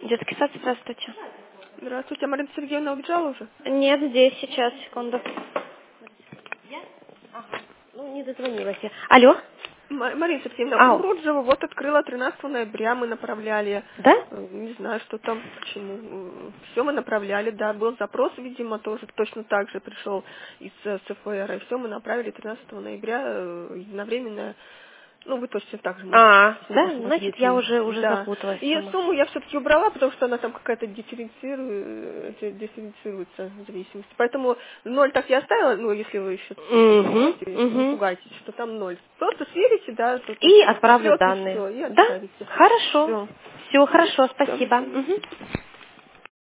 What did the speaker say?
Детский сад, здравствуйте. Здравствуйте, Марина Сергеевна убежала уже? Нет, здесь сейчас, секунду. Ну, не дозвонилась я. Алло? Марина Сергеевна, у Руджева вот открыла 13 ноября, мы направляли. Да? Не знаю, что там, почему. Все мы направляли, да, был запрос, видимо, тоже точно так же пришел из СФР, и все мы направили 13 ноября единовременно. Ну, вы точно так же Да, можете значит, я уже да. запуталась. И сумму я все-таки убрала, потому что она там какая-то дифференцируется в зависимости. Поэтому 0 так я оставила, ну, если вы еще не пугаетесь, что там 0. Просто сверите, да. И отправлю и данные. всё, и Да? отправите. Хорошо. Все хорошо, спасибо. Угу.